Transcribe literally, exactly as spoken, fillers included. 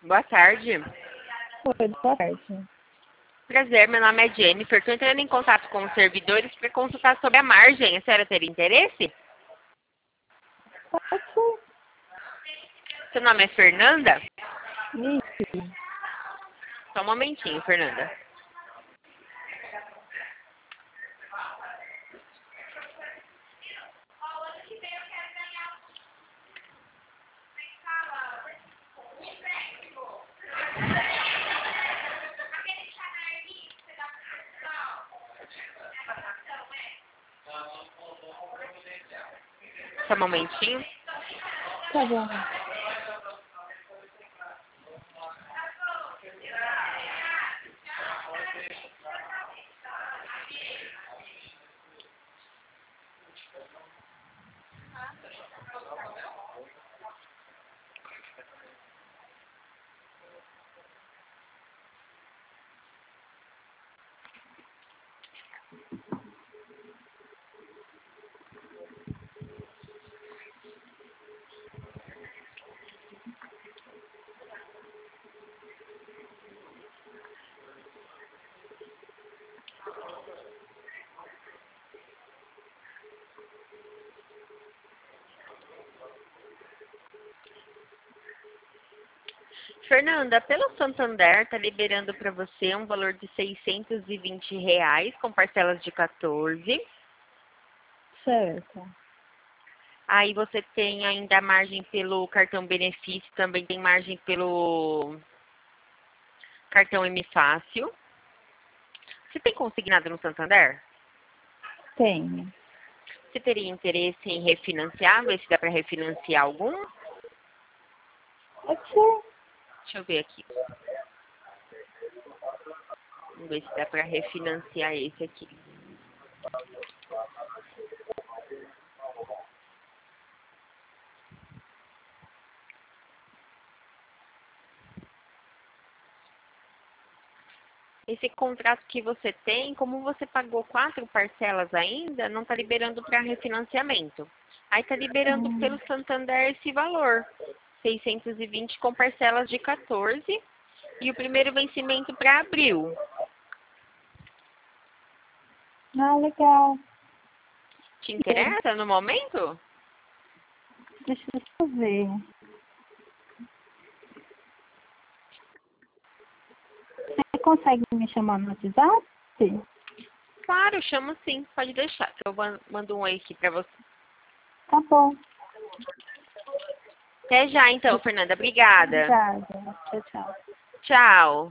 Boa tarde. Oi, boa tarde. Prazer, meu nome é Jennifer. Estou entrando em contato com os servidores para consultar sobre a margem. A senhora teria interesse? Pode ser. Seu nome é Fernanda? Isso. Só um momentinho, Fernanda. Só um momentinho. Tá bom. Fernanda, pelo Santander, está liberando para você um valor de seiscentos e vinte reais com parcelas de quatorze. Certo. Aí você tem ainda a margem pelo cartão benefício, também tem margem pelo cartão M Fácil. Você tem consignado no Santander? Tenho. Você teria interesse em refinanciar? Ver se dá para refinanciar algum? Pode ser. Deixa eu ver aqui. Vamos ver se dá para refinanciar esse aqui. Esse contrato que você tem, como você pagou quatro parcelas ainda, não está liberando para refinanciamento. Aí está liberando Hum. pelo Santander esse valor, seiscentos e vinte com parcelas de quatorze, e o primeiro vencimento para abril. Ah, legal. Te Eu, interessa no momento? deixa eu ver. Você consegue me chamar no WhatsApp? Claro, chamo sim, pode deixar, que eu man- mando um oi aqui para você. Tá bom. Até já então, Fernanda. Obrigada. Obrigada. Tchau, tchau. Tchau.